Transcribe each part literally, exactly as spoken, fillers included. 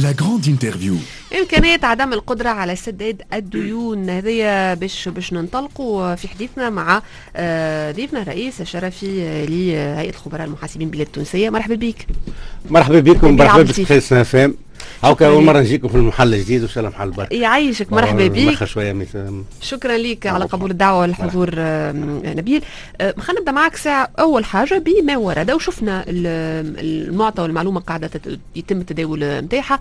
لا جراند انترفيو. إمكانية عدم القدرة على سداد الديون، هذه باش باش ننطلقوا في حديثنا مع ضيفنا الرئيس الشرفي لهيئة الخبراء المحاسبين بالبلاد التونسية. مرحبا بك. مرحبا بكم، مرحبا بك في سنافام. هاكا أول مرة نجيكم في المحل الجديد، وإن شاء الله محل بركة. يعيشك، مرحبا بك. شوية شكرا لك على قبول الدعوة والحضور نبيل. خلينا نبدا معك ساعة. أول حاجة بما ورد وشفنا المعطى والمعلومة قاعدة يتم التداول نتاعها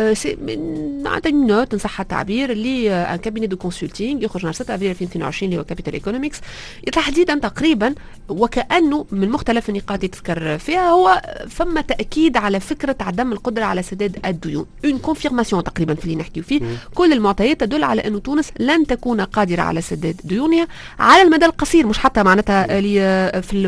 من عدد نوت إن صح التعبير اللي ان كابيني دو كونسلتينغ يخرج نهار ستة افريل ألفين واثنين وعشرين اللي هو كابيتال ايكونومكس، تحديدا تقريبا وكأنه من مختلف النقاط يتذكر فيها هو فما تأكيد على فكرة عدم القدرة على سداد الديون، اون كونفيرماسيون تقريبا في اللي نحكيو فيه. مم. كل المعطيات تدل على انه تونس لن تكون قادرة على سداد ديونها على المدى القصير، مش حتى معناتها في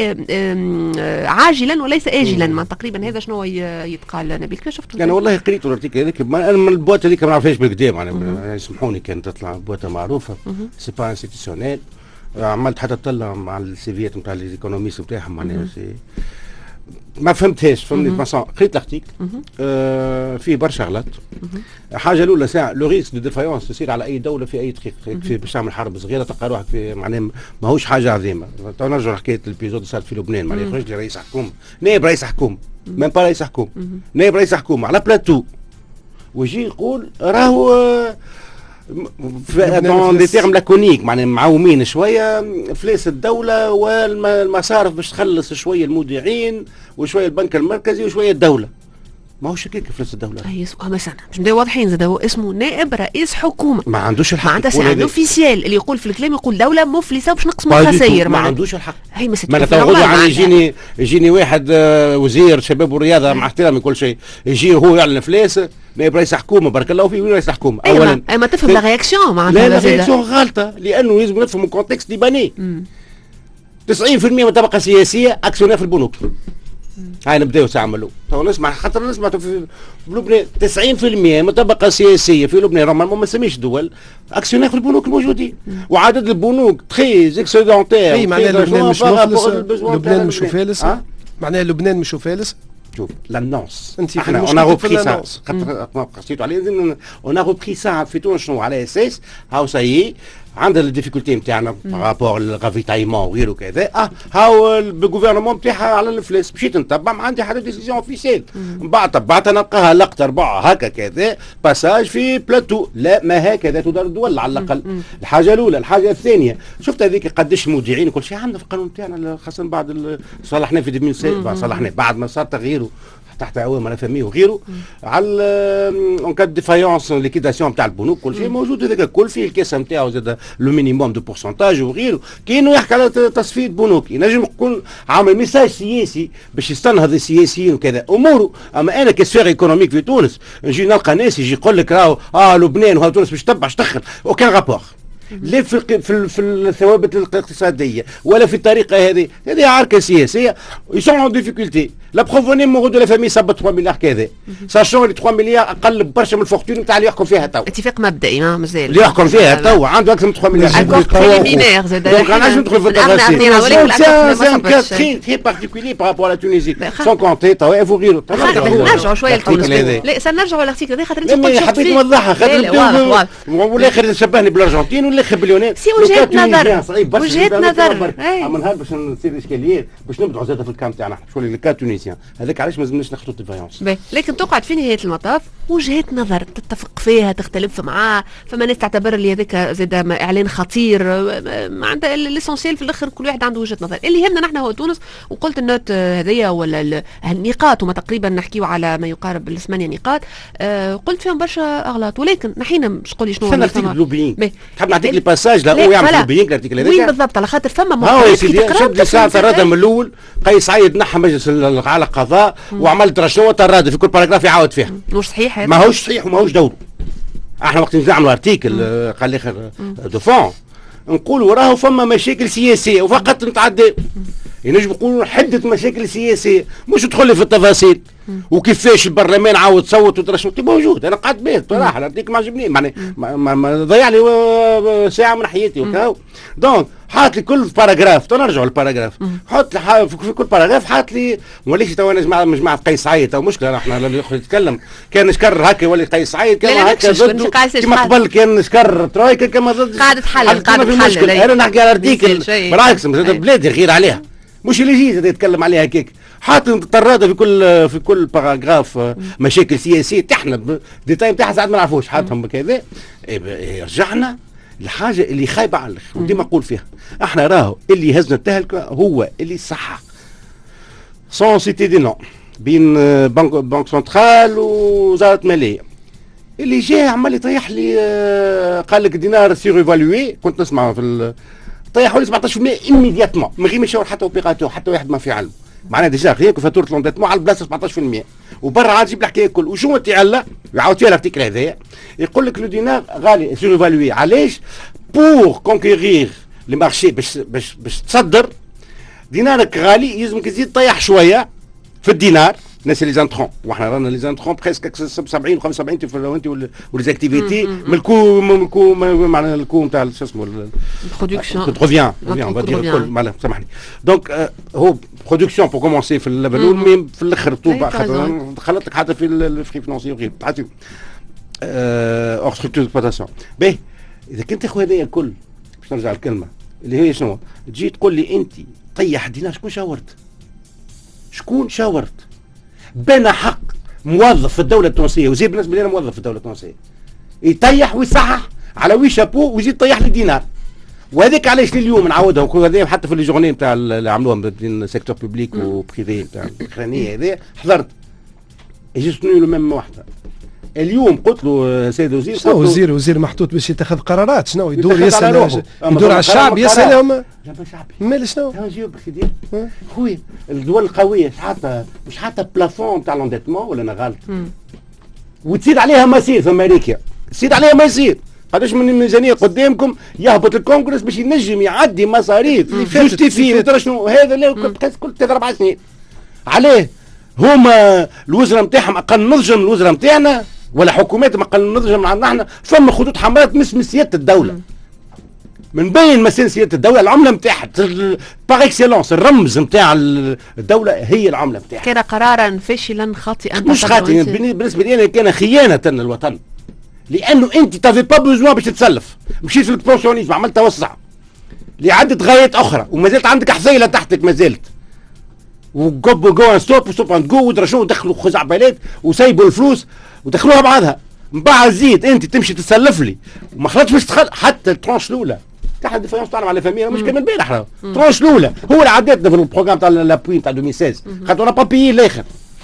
عاجلا وليس آجلا. ما تقريبا هذا شنو يتقال نبيل؟ كيف شفت؟ انا والله قريت الارتيكل هذاك، انا من البوات هذيك ما نعرفهاش بالقدام، يعني يسمحوني كانت تطلع بوات معروفه سي با انستيتيسيونيل. عملت حتى طلع مع السيفيات نتاع ليكونوميست نتاعهم، معناها ما فهمتهاش. فهمني باسون قريت الارتيكل آه فيه برشا غلط. حاجه الاولى ساعه لو ريسك دو ديفايونس تصير على اي دوله في اي دقيقه، في باش تعمل حرب صغيره تلقى روحك في معناها ماهوش حاجه عظيمه. تو نرجع حكايه البيزود صار في لبنان، معناها يخرج لي رئيس حكومه، نائب رئيس حكومه، ميم با رئيس حكومه، نائب رئيس حكومه على بلاتو، ويجي يقول راهو دون دي تيرم لاكونيك، معناها معومين شويه فليس الدوله والمصارف باش تخلص شويه المودعين وشويه البنك المركزي وشويه الدوله. ما هوش هكاك فلوس الدوله. اي اسمه مثلا مش نبداو واضحين زاد، هو اسمه نائب رئيس حكومه، ما عندوش الحق. معناتها ساعه اوفيسيال اللي يقول في الكلام يقول دوله مفلسه باش نقسموا الخسائر، ما عندوش الحق. هي ما ما نتوقعوا يعني يجيني يجيني واحد وزير شباب والرياضه مع احترامي كل شيء، يجي هو يعلن فلوس نائب رئيس حكومه، بارك الله فيه. وين رئيس حكومه؟ اولا اي ما تفهم لا رياكسيون معناتها. لا لا رياكسيون غلطه، لانه لازم نفهم الكونتكست ليباني. تسعين بالمئة من الطبقه السياسيه اكسيونير في البنوك. هاي نبداو تعملوا تو نسمع، خاطر نسمع في لبنان تسعين بالمئة من الطبقه السياسيه في لبنان راهم ما نسميش دول اكسيونير في البنوك الموجودين، وعدد البنوك تري اكسيدونتير. اي معناها لبنان مش مفلس، لبنان مش فالس، معناها لبنان مش فالس. شوف لانونس انت احنا اون ريبري سا، خاطر قصيتوا عليه اون ريبري سا في تونس. شنو على اساس هاو سايي عندنا الديفيكولتي نتاعنا بارابور للغافيتايمون وغيره كذا. اه هاو الجوفرنمون نتاعها على الفلوس، مشيت نتبع ما عندي حتى ديسيزيون اوفيسيال، من بعد تبعتها نلقاها لقطه اربعه هكا كذا باساج في بلاتو. لا ما هكذا تدار الدول على الاقل. الحاجه الاولى. الحاجه الثانيه شفت هذيك قداش مودعين وكل شيء عندنا في القانون نتاعنا، خاصه بعد صلحناه في ألفين وسبعة، صلحناه بعد ما صار تغييره تحت عوام انا فامي وغيره على اون كاد ديفايونس ليكيداسيون نتاع البنوك كل شيء موجود. هذاك الكل فيه الكاسه نتاعو زاد لو مينيموم دو بورسونتاج وغيره. كاينو يحكي على تصفيه بنوك، ينجم يكون عامل ميساج سياسي باش يستنهض السياسيين وكذا اموره. اما انا كسفير ايكونوميك في تونس نجي نلقى ناس يجي يقول لك راهو اه لبنان وها تونس باش تبع تدخل اوكان رابور لا في في في الثوابت الاقتصاديه ولا في الطريقه هذه. هذه عركه سياسيه يسون ان ديفيكولتي. لا بروف نيمورو دو لا فامي صاب ثلاثة مليار كذا، ساشون لي ثلاثة مليار اقل برشا من الفورتون نتاع اللي يحكم فيها تو. اتفاق مبدئي ما مازال اللي يحكم فيها تو عنده اكثر من ثلاثة مليار. اكورد بريليمينير زاد. دونك انا نجم ندخل في التفاصيل. سي ان كا تري تري بارتيكولي بارابور لا تونيزي سون كونتي طوائف وغيره. نرجعوا شويه لتونس. لا سنرجعوا للارتيكل هذا خاطر انت قلت حبيت نوضحها خاطر والاخر شبهني بالارجنتين والاخر باليونان. وجهة نظر وجهة نظر اما نهار باش نصير اشكاليات باش نبدعوا زاده في الكام تاعنا شغل الكا تونيسيان هذاك علاش ما لازمناش ناخذوا ديفايونس. لكن تقعد في نهايه المطاف وجهة نظر تتفق فيها تختلف معاه. فما ناس تعتبر اللي هذاك زاد اعلان خطير، عندها الاسونسيال في الاخر كل واحد عنده وجهة نظر. اللي يهمنا نحن هو تونس، وقلت النوت هذيا ولا النقاط وما تقريبا نحكيو على ما يقارب الثمانيه نقاط. آه قلت فيهم برشا اغلاط، ولكن نحينا مش قولي شنو اللي ثم لوبينغ. تحب نعطيك لي باساج لا هو يعمل لوبينغ الارتيكل هذاك وين بالضبط على خاطر فما ها يا سيدي شد ساعه الرادة من الاول. قيس سعيد نحى مجلس على القضاء وعملت رشوه الرادة في كل باراجراف يعاود فيها. مش صحيح هذا؟ ماهوش صحيح وماهوش دوره. احنا وقت نعملوا ارتيكل قال لي خير دو فون نقولوا راهو فما مشاكل سياسيه وفقط نتعدى. ينجم يقولوا حده مشاكل سياسيه، مش تدخل لي في التفاصيل وكيفاش البرلمان عاود تصوت وترشمت موجود. انا قعدت به بصراحه الارتيكل ما عجبني، معناها ضيع لي ساعه من حياتي وكاو. دونك حاط لي كل باراجراف تنرجعوا للباراجراف حط لي في كل باراجراف حاط لي وليش تو انا جماعه مجموعه قيس سعيد تو مشكله احنا لما يخرج يتكلم كان نشكر هكا يولي قيس سعيد كان هكا ضد كما قبل كان نشكر ترويكا كما ضد قاعده تحلل قاعده تحلل انا نحكي على ارتيكل بالعكس بلادي غير عليها مش اللي يجي يتكلم عليها هكاك حاط طراده في كل في كل باراجراف مشاكل سياسيه تحنا ديتاي نتاعها ساعات ما نعرفوش حاطهم بكذا رجعنا الحاجه اللي خايبه على الاخر وديما نقول فيها احنا راهو اللي هزنا التهلكه هو اللي صح سون سيتي دي نون بين بنك بنك سنترال ووزاره ماليه اللي جاي عمال يطيح لي قال لك دينار سير ايفالوي كنت نسمع في طيحوا لي سبعطاش بالمئة ايميدياتمون من غير ما يشاور حتى اوبيراتور حتى واحد ما في علم معناها ديجا غير فاتوره لونديتمون على البلاصه سبعطاش بالمئة وبرا عاد يجيب الحكايه الكل وشو تعلق يعاود فيها الارتيكل هذايا يقول لك لو دينار غالي سير ايفالوي علاش بور كونكيرير لي مارشي باش باش باش تصدر دينارك غالي يلزمك تزيد طيح شويه في الدينار الناس اللي زانترون واحنا رانا لي زانترون بريسك سبعين و خمسة وسبعين انت وليزاكتيفيتي من الكو من الكو معناها الكو نتاع شو اسمه برودكشن تروفيان تروفيان بدير الكل معليش سامحني دونك هو برودكسيون بور كومونسي في الليفل الاول مي في الاخر طوبه خلط لك حتى في الفري فينونسي وغير تعرفي اور ستركتور ديكسبلوطاسيون باهي اذا كنت يا خويا هذايا الكل باش نرجع الكلمه اللي هي شنو تجي تقول لي انت طيح دينار شكون شاورت شكون شاورت بين حق موظف في الدوله التونسيه وزيد بالنسبه لي انا موظف في الدوله التونسيه يطيح ويصحح على وي شابو ويزيد يطيح لي دينار وهذاك علاش اليوم نعاودها وكل هذا حتى في لي جورني نتاع اللي عملوهم بين سيكتور بوبليك وبريفي نتاع الاخرانيه هذا حضرت يجي له ميم واحده اليوم قلت له سيد وزير شنو وزير وزير محطوط باش يتخذ قرارات شنو يدور يسال يدور على الشعب يسال لهم لا ما شعبي مال شنو نجيوك باش يدير خويا الدول القويه مش حاطه مش حاطه بلافون تاع لونديتمون ولا انا غلط وتزيد عليها ما يصير في امريكا تزيد عليها ما يصير قداش من الميزانيه قدامكم يهبط الكونغرس باش ينجم يعدي مصاريف جوستيفي ترى شنو هذا اللي كل ثلاث اربع سنين عليه هما الوزراء نتاعهم اقل نضجا من الوزراء نتاعنا ولا حكومات اقل نضجا من عندنا احنا فما خطوط حمراء تمس من سياده الدوله من بين مسائل سياده الدوله العمله نتاعها باغ اكسيلونس الرمز نتاع الدوله هي العمله نتاعها كان قرارا فاشلا خاطئا مش خاطئا بالنسبه لي كان خيانه للوطن لانه انت تافي با بوزوان باش تتسلف مشيت في البونسيونيزم عملت توسع لعده غايات اخرى وما زالت عندك حصيله تحتك ما زالت وجو جو ستوب وستوب اند جو ودرشوا ودخلوا خزعبلات وسيبوا الفلوس ودخلوها بعضها من بعد زيد انت تمشي تسلف لي وما خلطش باش تخل حتى الترونش الاولى تاع الديفيرونس تعلم على فاميليا مش كان البارح راه الترونش الاولى هو اللي عداتنا في البروغرام تاع لابوي تاع ألفين وستة عشر خاطر انا با بيي الاخر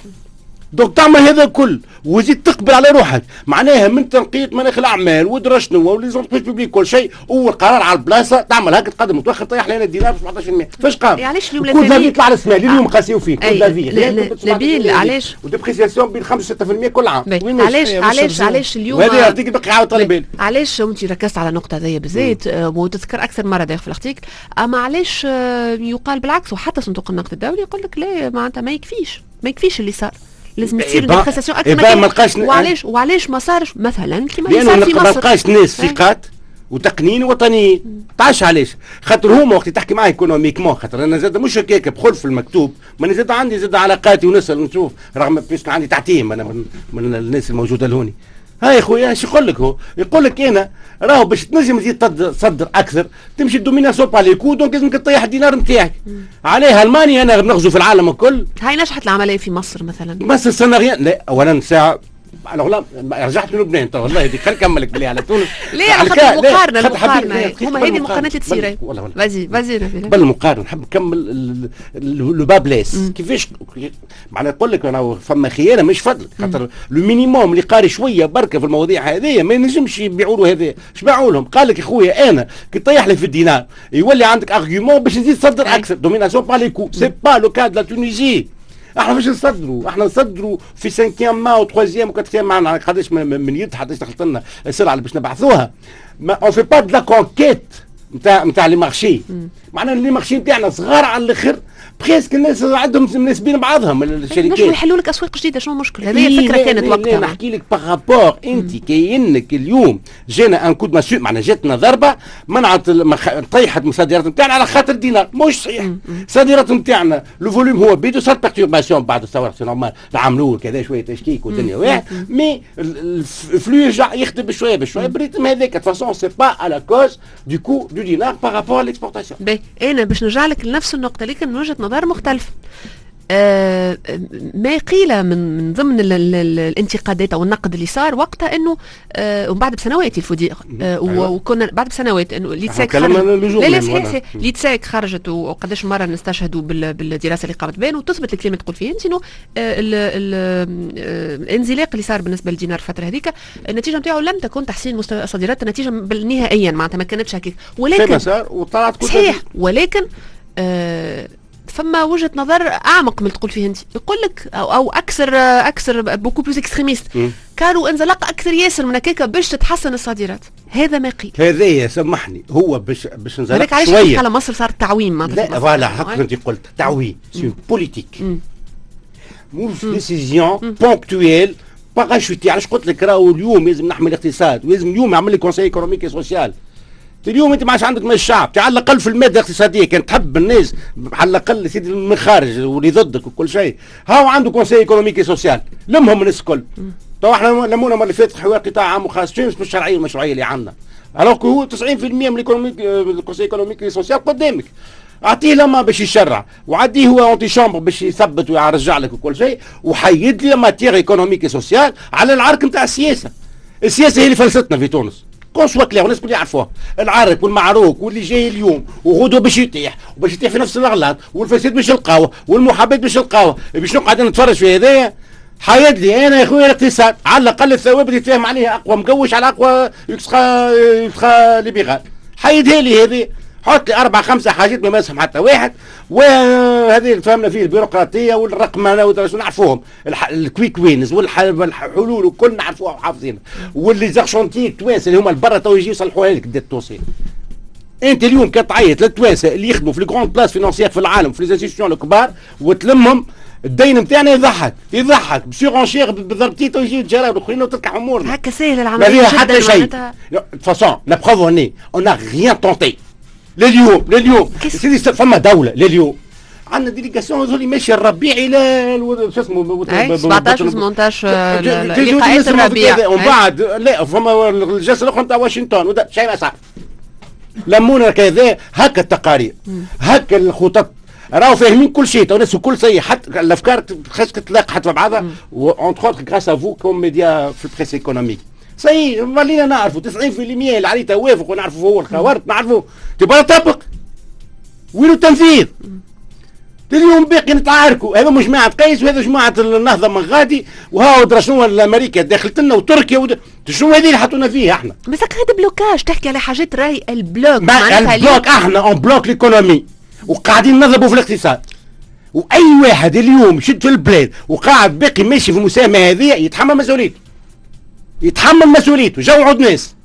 دونك تعمل هذا الكل وزيد تقبل على روحك معناها من تنقية مناخ الاعمال ودرشنو ولي زونتربريز بوبليك كل شيء والقرار على البلاصه تعمل هكا تقدم وتوخر طيح لنا الدينار ب سبعطاش بالمئة فاش قام؟ علاش اليوم كل ذا يطلع على السماء اليوم قاسيو فيه كل ذا نبيل علاش وديبريسياسيون بين خمسة وستة بالمئة كل عام علاش علاش علاش اليوم وهذا ارتيكل بقي عاود طالب بالي علاش انت ركزت على النقطه هذه بالذات وتذكر اكثر مره داخل في الارتيكل اما علاش يقال بالعكس وحتى صندوق النقد الدولي يقول لك لا معناتها ما يكفيش ما يكفيش اللي صار لازم تصير ديكريساسيون اكثر من ما لقاش وعلاش وعلاش ما صارش مثلا كما اللي صار في مصر ما لقاش ناس ثقات وتقنيين وطنيين تعرفش علاش خاطر هما وقت تحكي معاه ايكونوميكمون خاطر انا زاد مش هكاك بخل في المكتوب ما انا زاد عندي زاد علاقاتي ونسال نشوف رغم بيسك عندي تعتيم انا من, من الناس الموجوده لهوني هاي خويا ايش يقول لك هو يقول لك انا راهو باش تنجم تزيد تصدر اكثر تمشي الدوميناسيون با لي كو دونك لازمك تطيح الدينار نتاعك عليها المانيا انا نغزو في العالم الكل هاي نجحت العمليه في مصر مثلا مصر سنغيان لا اولا ساعه انا والله رجعت من لبنان تو والله هذيك خليني نكملك بالله على تونس ليه على خاطر المقارنه المقارنه هما هذه المقارنات تصير فازي فازي قبل المقارنه نحب نكمل لو بابلاس كيفاش معناها نقول لك انا فما خيانه مش فضل خاطر لو مينيموم اللي قاري شويه بركه في المواضيع هذه ما ينجمش يبيعوا له هذا اش باعوا لهم قال لك يا خويا انا كي طيح لي في الدينار يولي عندك ارغيومون باش تزيد تصدر اكثر دوميناسيون با لي كو سي با لو كاد لا تونيزي احنا باش نصدروا احنا نصدروا في سانكيام ما وتخوازيام وكاتريام معنا قداش من يد حتى دخلت لنا السرعه اللي باش نبعثوها ما اون في با دو لا كونكيت نتاع نتاع لي مارشي معناها اللي مارشي نتاعنا صغار على الاخر، بريسك الناس عندهم مناسبين بعضهم الشركات. نجموا يحلوا لك اسواق جديده، شنو المشكل؟ هذه الفكره إيه كانت وقتها. نحكي لك بارابور انت كاينك اليوم جانا ان كود مسيو، معناها جاتنا ضربه منعت طيحت من الصادرات نتاعنا على خاطر الدينار، مش صحيح. الصادرات نتاعنا لو فوليوم هو بيدو صار بيرتورباسيون بعد الثوره سي نورمال، العملول كذا شويه تشكيك والدنيا واحد، مي الفلو يرجع يخدم بشويه بشويه بريتم هذاك. فاسون سي با على كوز دو كو دو دينار بارابور à l'exportation. باهي انا باش نرجع لك لنفس النقطه لكن من وجهه نظر مختلفه. آه ما قيل من من ضمن ال ال ال الانتقادات او النقد اللي صار وقتها انه آه ومن بعد بسنوات الفودير آه وكنا بعد بسنوات انه ليتساك خرجت. لا لا صحيح ليتساك خرجت وقداش مره نستشهدوا بالدراسه اللي قامت بين وتثبت الكلمه تقول فيه انت انه آه الانزلاق اللي صار بالنسبه للدينار الفتره هذيك النتيجه نتاعو لم تكن تحسين مستوى الصادرات، النتيجه نهائيا معناتها ما كانتش هكاك، ولكن صحيح ولكن آه فما وجهه نظر اعمق من تقول فيه انت، يقول لك او, أو اكثر اكثر بوكو بلوز اكستريميست كانوا انزلاق اكثر ياسر من هكاك باش تتحسن الصادرات. هذا ما قيل. هذايا سمحني هو باش باش نزلق شويه. علاش على مصر صار تعويم معناتها؟ لا فوالا حق انت قلت تعويم سي بوليتيك موف ديسيزيون بونكتويل باراشوتي. علاش قلت لك راهو اليوم لازم نحمي الاقتصاد ولازم اليوم يعمل لي كونساي ايكونوميك سوسيال. اليوم انت ما عادش عندك من الشعب، على الاقل في الماده الاقتصاديه كان تحب الناس على الاقل سيدي من الخارج واللي ضدك وكل شيء، هاو عنده كونسي ايكونوميكي سوسيال لمهم الناس الكل. تو احنا لمونا المره اللي فاتت حوار قطاع عام وخاص مش بالشرعيه والمشروعيه اللي عندنا، الوغ هو تسعين بالمئة من الايكونوميك الكونسي ايكونوميكي سوسيال قدامك، اعطيه لما باش يشرع وعديه هو اونتي شامبر باش يثبت ويرجع لك وكل شيء، وحيد لي ماتير ايكونوميكي سوسيال على العرك نتاع السياسه. السياسه هي اللي فلستنا في تونس. كون سوا كلير والناس الكل يعرفوها، العرك والمعروك واللي جاي اليوم وغدوه باش يطيح وباش يطيح في نفس الاغلاط والفساد باش يلقاوه والمحاباه باش يلقاوه، باش نقعد نتفرج في هذايا. حيد لي انا يا خويا الاقتصاد على الاقل الثوابت اللي يتفاهم عليها اقوى مقوش على اقوى يسخى يسخى ليبيغال، حيدها لي هذه، حط لي اربع خمسه حاجات ما يسهم حتى واحد، وهذه اللي فهمنا فيه البيروقراطيه والرقمنه نعرفوهم، الكويك وينز والحلول وكل نعرفوها وحافظينها، واللي زارشونتي التوانسه اللي هما البرا تو يجيو يصلحوها لك الدات التونسيه. انت اليوم كتعيط للتوانسه اللي يخدموا في الكروند بلاس فينونسيير في العالم في ليزانستيسيون الكبار وتلمهم الدين نتاعنا يضحك يضحك بسيغونشير بضربتي تو يجيو الجيران الاخرين وتلقى امورنا. هكا سهل العمليه ما فيها حتى شيء. دو فاسون لا بروف اوني اون ا ريان تونتي. لليوم لليوم سيدي فما دوله لليوم عندنا ديليغاسيون هذول ماشي الربيع الى شو اسمه سبعطاش ثمنطاش لقاءات الربيع ومن بعد لا فما الجلسه الاخرى نتاع واشنطن شيء ما صار. لمونا كذا هكا التقارير هكا الخطط راهو فاهمين كل شيء، تو الناس الكل سي حتى الافكار خاصك تلاقى حتى بعضها اونتر اوتر غراس ا فو كوم ميديا في البريس ايكونوميك. سي ولينا نعرفوا تسعين بالمئة اللي عليه توافق ونعرفوا هو الخوارط نعرفوا تبغى تطبق وين التنفيذ. اليوم باقي نتعاركوا، هذا جماعة قيس وهذا جماعة النهضة من غادي وهاو درا شنو الامريكا داخلت لنا وتركيا ود... شنو هذه اللي حطونا فيها احنا؟ بس هذا بلوكاج تحكي على حاجات راهي البلوك معناتها البلوك احنا اون بلوك ليكونومي وقاعدين نضربوا في الاقتصاد. واي واحد اليوم يشد في البلاد وقاعد باقي ماشي في المساهمة هذه يتحمل مسؤوليته. يتحمل مسؤوليته جوعوا الناس.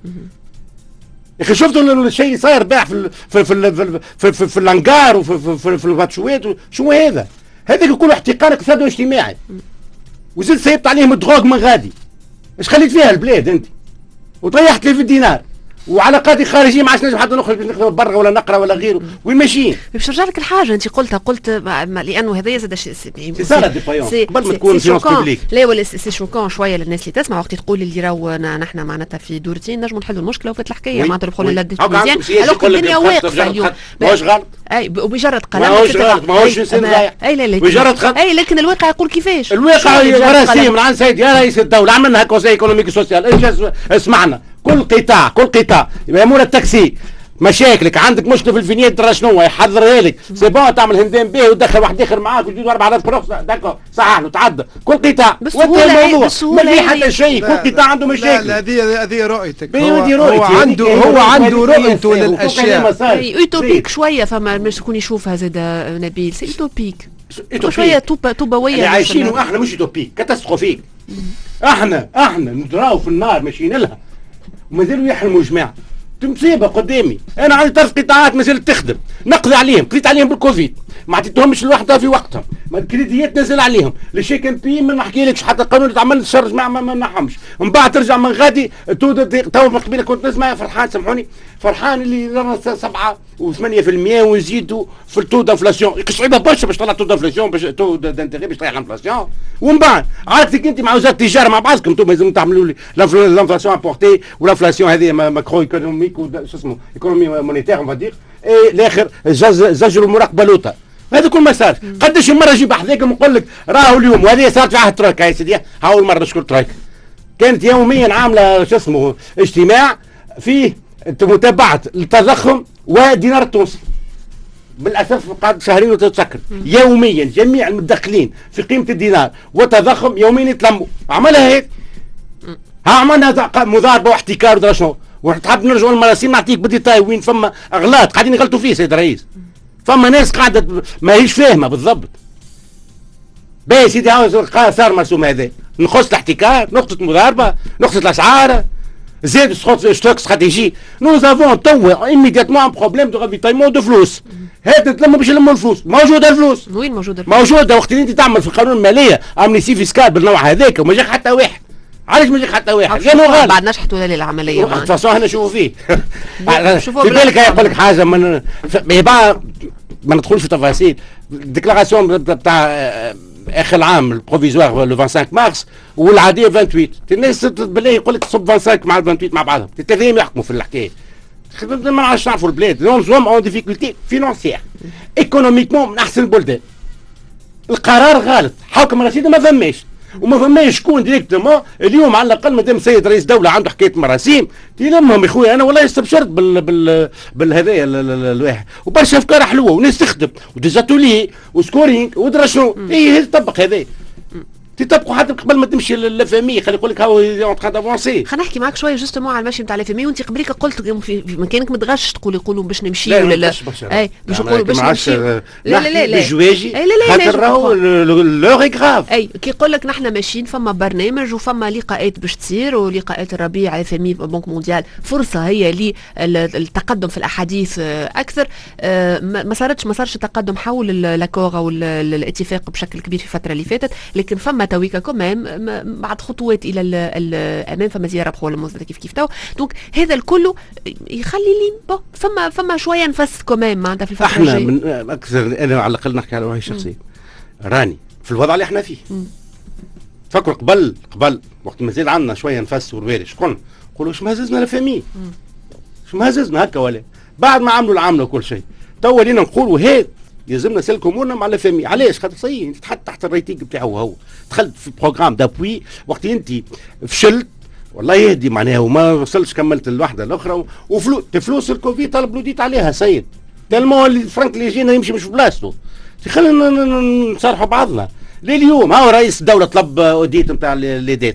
يا اخي شفتوا الشيء اللي صاير باع في في في في في, في, في الانقار وفي في, في, في الغاتشوات شو هذا؟ هذاك يكون احتقان اقتصادي واجتماعي. وزدت سيبت عليهم الدروغ من غادي. ايش خليت فيها البلاد انت؟ وطيحت لي في الدينار. وعلاقاتي خارجيه ما عادش نجم حتى نخرج باش نخدم برا ولا نقرا ولا غيره، وين ماشيين؟ باش نرجع لك الحاجه انت قلتها قلت لانه هذايا زاد شيء سي سا لا ديبايونس قبل ما تكون فينونس بوبليك. لا ولا سي شوكون شويه للناس اللي تسمع وقت تقول اللي راهو نحن معناتها في دورتين نجموا نحلوا المشكله وفات الحكايه معناتها الحلول لا مزيان الوقت الدنيا واقفه اليوم. ماهوش غلط اي بمجرد قلم ماهوش غلط ماهوش انسان ضايع اي لا لا مجرد خط اي لكن الواقع يقول كيفاش الواقع راسي من عند سيدي يا رئيس الدوله عملنا كونسي ايكونوميك سوسيال اسمعنا كل قطاع كل قطاع يا التاكسي مشاكلك عندك مشكله في الفينيات ترى شنو يحضرها لك سي بون تعمل هندام به وتدخل واحد اخر معاك وتجيب اربع آلاف رخصه داكو صح له تعدى كل قطاع بسهوله ما في حتى شيء كل قطاع عنده مشاكل. لا هذه هذه رؤيتك هو, هو عنده هو عنده رؤيته للاشياء اوتوبيك شويه فما مش تكون يشوفها زاد نبيل سي اوتوبيك شويه توبه توبويه اللي عايشين واحنا مش اوتوبيك كاتاستروفيك. احنا احنا نراو في النار ماشيين لها ومازالوا يحلموا جماعه مصيبه قدامي، انا عندي ثلاث قطاعات مازالت تخدم، نقضي عليهم، قضيت عليهم بالكوفيد، ما عطيتهمش الوحده في وقتهم، ما الكريديات نزل عليهم، لشيك ان بي ما نحكيلكش حتى القانون اللي تعمل الشرج ما ما نحمش، من بعد ترجع من غادي تو من قبيله كنت نسمع فرحان سامحوني، فرحان اللي رانا سبعة وثمانية في المية ونزيدوا في التو دانفلاسيون، صعيبه برشا باش طلع تو دانفلاسيون باش تو دانتيغي باش طلع الانفلاسيون، ومن بعد علاقتك انت مع وزاره التجاره مع بعضكم انتم لازم تعملوا لي الانفلاسيون امبورتي والانفلاسيون هذه ماكرو ايكونوميك شو اسمه ايكونومي مونيتير اون فادير اي الاخر زجر المراقبه لوطا، هذا كل ما صار، قداش مره نجيب حذاكم ونقول لك راهو اليوم وهذه صارت في عهد ترويكا يا سيدي، اول مره نشكر ترويكا كانت يوميا عامله شو اسمه اجتماع فيه متابعه التضخم والدينار التونسي. بالاسف قعد شهرين وتتسكر يوميا جميع المدخلين في قيمه الدينار والتضخم يوميا يتلموا، عملها هيك ها عملنا مضاربه واحتكار ودرا شنو، وتحب نرجعوا للمراسيم نعطيك بديتاي وين فما اغلاط قاعدين يغلطوا فيه سيد الرئيس، فما ناس قاعده ما هيش فاهمه بالضبط. باهي سيدي هاو صار مرسوم هذا، نقص الاحتكار، نقطه مضاربه، نقصه الاسعار، زاد ستوك استراتيجي، نو زافون توا ايميدياتمون ان بروبليم دو رافيتايمون دو فلوس، هات تلموا باش يلموا الفلوس، موجوده الفلوس، وين موجوده الفلوس؟ موجوده وقت اللي انت تعمل في القانون الماليه امنيسي فيسكال بالنوع هذاك وما جاك حتى واحد، علاش ما جاك حتى واحد؟ لانه غالب بعد نجحت ولا العمليه de toute façon احنا نشوفوا فيه في بالك يقول لك حاجه من ما ندخلش في تفاصيل الديكلاراسيون بتاع اخر العام البروفيزوار لو خمسة وعشرين مارس والعاديه ثمانية وعشرين، الناس بالله يقول لك تصب خمسة وعشرين مع ثمانية وعشرين مع بعضهم، الثلاثه يحكموا في الحكايه، ما نعرفش نعرفوا البلاد، نون سوم اون ديفيكولتي فينونسيير ايكونوميكمون من احسن البلدان. القرار غلط، حكم رشيد ما فماش وما فماش شكون ديريكتومون اليوم على الاقل مادام سيد رئيس دوله عنده حكايه مراسيم تلمهم يا خويا. انا والله استبشرت بال بال بالهذايا الواحد وبرشا افكار حلوه وناس تخدم وديزاتولي وسكورينغ ودرا شنو اي تطبق هذا تطبقوا حتى قبل ما تمشي للفامي. خلي يقول لك هاو اون تخا دافونسي. خلينا نحكي معاك شويه جوستومون على المشي نتاع الفامي. وانت قبليك قلت في مكانك متغش تقول يقولوا باش نمشي ولا لا اي باش يقولوا باش نمشي لا لا لا بجواجي خاطر راهو لوغ غراف. اي كي يقول لك نحن ماشيين فما برنامج وفما لقاءات باش تصير ولقاءات الربيع فامي بنك مونديال فرصه هي للتقدم في الاحاديث اكثر. ما صارتش ما صارش تقدم حول لاكور او الاتفاق بشكل كبير في الفتره اللي فاتت، لكن فما تويكا كمان بعد خطوات الى الامام. فما زياره بخول الموزه كيف كيف تو دونك هذا الكل يخلي لي فما فما شويه نفس كمان معناتها في الفتره الجايه. احنا من اكثر انا على الاقل نحكي على وجهي الشخصي راني في الوضع اللي احنا فيه. فكروا قبل قبل وقت ما زاد عندنا شويه نفس وربالي شكون نقولوا اش مهززنا لفامي اش مهززنا هكا ولا بعد ما عملوا العمله وكل شيء تو ولينا نقولوا هيك يلزمنا سلك امورنا مع لافامي. علاش؟ خاطر صحيح انت تحط تحت الريتينغ بتاعه هو دخلت في بروجرام دابوي وقت انت فشلت والله يهدي معناها وما وصلش كملت الوحده الاخرى وفلوس فلوس الكوفيد طلب لوديت عليها سيد تلمو الفرنك اللي يجينا يمشي مش في بلاصتو. خلينا نصارحوا بعضنا. لليوم هاو رئيس الدوله طلب اوديت نتاع ليدات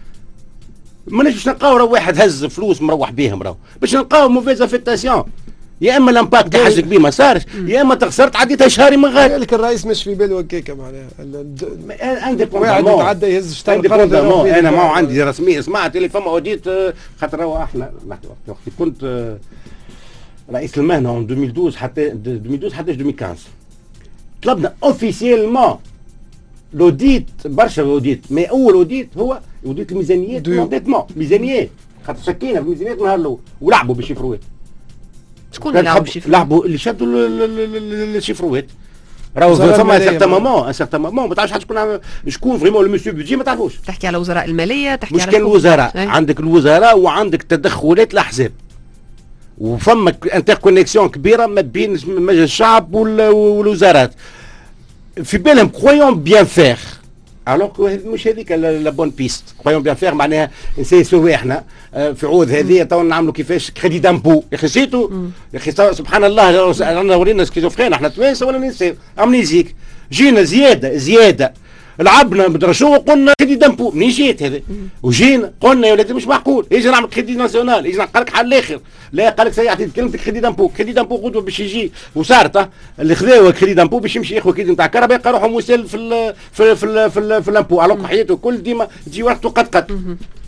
ماناش باش نلقاو واحد هز فلوس مروح بيهم راهو باش نلقاو موفيز افيتاسيون. يا اما الامباكت يحجك بيه ما صارش يا اما تخسرت عديتها شهري من غير لك الرئيس مش في باله هكاك معناها عندك واحد يتعدى يهز شطر انا ما عندي رسميه سمعت اللي فما اوديت خاطر هو احنا وقت كنت رئيس المهنه من ألفين واثناشر حتى ألفين واثناشر حتى ألفين وخمسطاش طلبنا اوفيسيلمون لوديت برشا اوديت مي اول اوديت هو اوديت الميزانيات مونديتمون ميزانيات خاطر شكينا في الميزانيات النهار الاول ولعبوا بالشيفروات. شكون اللي لعبوا الشيفروات؟ لعبوا اللي شدوا الشيفروات راهو فما سيغتان مومون سيغتان مومون ما تعرفش شكون شكون فريمون لو مسيو بيجي ما تعرفوش. تحكي على وزراء الماليه تحكي على مش كان الوزراء عندك الوزراء وعندك تدخلات الاحزاب وفما انتر كونيكسيون كبيره ما بين مجلس الشعب والوزارات في بالهم كرويون بيان فيغ الوغ مش هذيك لا بون بيست. كرويون بيان فيغ معناها نسيسو احنا في عود هذه تو نعملوا كيفاش كريدي دامبو يا اخي نسيتوا يا اخي سبحان الله رانا ورينا سكيزوفرين احنا توانسه ولا ننسى امنيزيك جينا زياده زياده لعبنا بدرشو وقلنا كريدي دامبو منين جيت هذا وجينا قلنا يا ولادي مش معقول يجي نعمل كريدي ناسيونال يجي قال لك حل الاخر لا قال لك سيعطي كلمتك كريدي دامبو كريدي دامبو غدوه باش يجي وصارت اللي خذاوه كريدي دامبو باش يمشي ياخذ كريدي نتاع الكهرباء يلقى روحه مسال في ال في ال في ال في, ال في الامبو على حياته كل ديما تجي وقته قد قد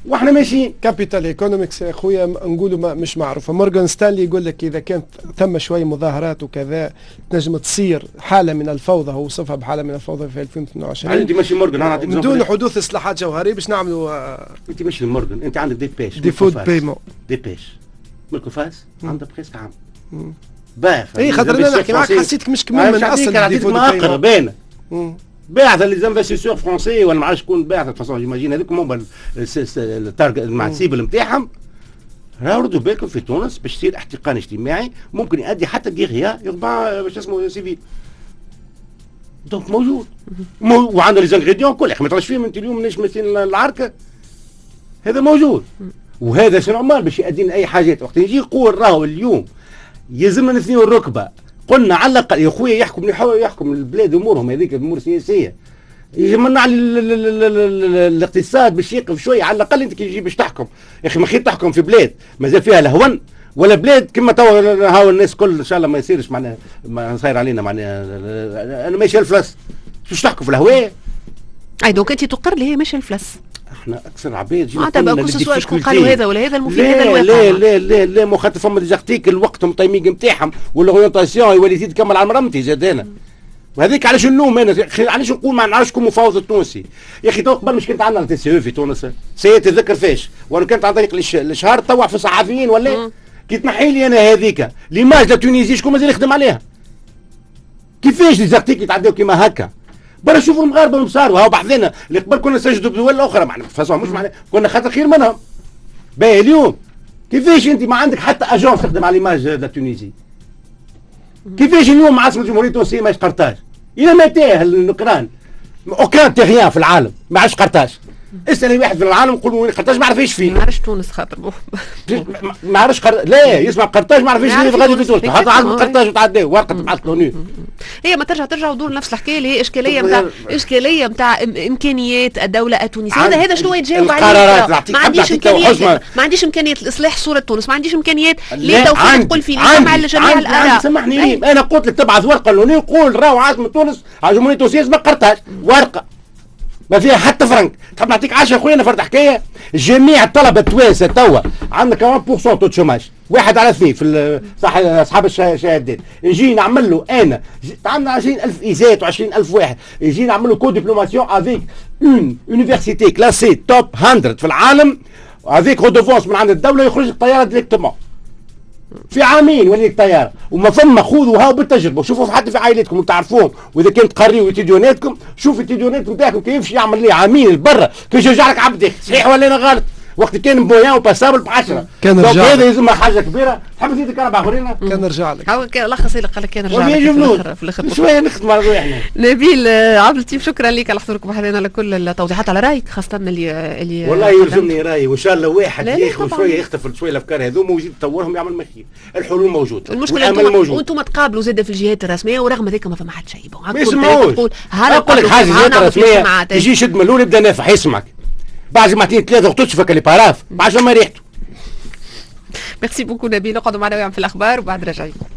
واحنا ماشيين. كابيتال ايكونومكس يا خويا نقولوا ما مش معروفه. مورغان ستانلي يقول لك اذا كانت ثم شويه مظاهرات وكذا تنجم تصير حاله من الفوضى، هو وصفها بحاله من الفوضى في ألفين واثنين وعشرين. انت ماشي مورغان، انا نعطيك من دون حدوث اصلاحات جوهريه باش نعملوا آه انت ماشي مورغان، انت عندك دي بيش دي فود بيمون دي بيش ملك فاس عندها بريسك عام باهي. اي خاطر انا نحكي معك حسيتك مش كمل من اصل دي فود بيمون باينه باعثه لي زانفستيسور فرونسي ولا ما عرفتش شكون باعثه فاسون جيماجين هذوك هما التارجت مع السيبل نتاعهم. راهو ردوا بالكم في تونس باش يصير احتقان اجتماعي ممكن يؤدي حتى لغيا يربع باش اسمه سيفيل. دونك موجود مو وعندنا لي زانغريديون كل ما تراش فيهم انت اليوم نجم مثل العركه هذا موجود. وهذا شنو عمال باش يؤدي لنا اي حاجات. وقت نجي نقول راهو اليوم يلزمنا نثنيو الركبه، قلنا على الاقل يا خويا يحكم يحكم البلاد امورهم هذيك الامور السياسيه، يجمعنا على الاقتصاد باش يقف شويه على الاقل. انت كي تجي باش تحكم يا اخي ما خير تحكم في بلاد مازال فيها لهون، ولا بلاد كما توا هاو الناس كل ان شاء الله ما يصيرش معناها ما صاير علينا معناها انا ماشي الفلس باش تحكم في الهواء. اي دونك انت تقر لي هي ماشي الفلس. احنا اكثر عباد جينا قلنا كل سواء شكون قالوا هذا ولا هذا المفيد هذا الواقع. لا لا لا لا مو خاطر فما ديزارتيكل وقتهم تايمينغ نتاعهم والاورينتاسيون يولي يزيد يكمل على مرمتي زاد انا. وهذيك علاش نلوم انا علاش نقول ما نعرفش شكون مفاوض التونسي يا اخي. تو قبل مش كانت عندنا تي سي او في تونس سي تذكر فاش وانا كانت عن طريق الشهر طوع في الصحفيين ولا كي تنحي لي انا هذيك ليماج لا تونيزي شكون مازال يخدم عليها. كيفاش ديزارتيكل يتعداو كيما هكا برا شوفوا المغاربه المصاروا هاو بحثنا اللي قبل كنا نسجدوا بدول اخرى معنا فاصون مش معنا كنا خاطر خير منهم. باهي اليوم كيفاش انت ما عندك حتى اجون تخدم على ليماج لا تونيزي؟ كيفاش اليوم عاصمه الجمهوريه التونسيه ماهيش قرطاج؟ الى متى النقران؟ اوكان تيغيان في العالم ما عادش قرطاج. اسال واحد في العالم نقول وين قرطاج ما عرفش فيه. ما عرفش تونس خاطر ما عرفش قر... لا يسمع قرطاج ما عرفش فيه غادي في تونس خاطر عندهم قرطاج وتعداو ورقه تبعث له. هي ما ترجع ترجع ودور نفس الحكايه اللي هي اشكاليه نتاع اشكاليه نتاع امكانيات الدوله التونسيه. هذا هذا شنو يتجاوب عليه؟ ما عنديش امكانيات ما عنديش امكانيات الاصلاح صوره تونس، ما عنديش امكانيات لتوفير تقول في جمع لجميع الاراء. سامحني انا قلت لك تبعث ورقه لوني نقول راهو عاصمه تونس على الجمهوريه التونسيه اسمها قرطاج ورقه ما فيها حتى فرنك. تحب نعطيك عشرة خويا فرد حكايه. جميع الطلبه التوانسه توا عندنا واحد بالمئة تو تشوماج واحد على اثنين في صح اصحاب الشهادات. نجي نعمل له انا عندنا عشرين ألف ايزات وعشرين ألف واحد يجي نعمل له كو ديبلوماسيون افيك اون يونيفرسيتي كلاسي توب مية في العالم افيك رودوفونس من عند الدوله يخرج الطياره ديريكتومون في عامين ولي الطياره. وما ثم خذوا هاو بالتجربه وشوفوا حتى في عائلتكم وتعرفوهم واذا كنت قريوا تيديوناتكم شوف التيديونات نتاعكم كيفاش يعمل لي عامين البرة كيفاش يرجع لك عبد صحيح ولا انا غلط؟ وقت كان بويان وباسابل ب عشرة كان رجع هذا يلزم حاجه كبيره. تحب نزيدك اربع اخرين كان رجع لك هاو لخص قال لك كان رجع لك في الاخر شويه نخدم على روحنا. نبيل عبد اللطيف شكرا لك على حضورك معنا على كل التوضيحات على رايك خاصه اللي اللي والله يلزمني رايي وان شاء الله واحد ياخذ شويه يختفل شويه الافكار هذوما ويجي يطورهم يعمل مخير. الحلول موجوده المشكله انتم وانتم تقابلوا زاده في الجهات الرسميه ورغم ذلك ما فما حد شيء ما يسمعوش. نقول لك حاجه جهات رسميه يجي يشد من الاول يبدا نافع يسمعك بعد جمعتين ثلاثه وتشفك لي باراف بعد ما ريحته. ميرسي بوكو نبيل. نقعدوا معنا في الاخبار وبعد راجعين.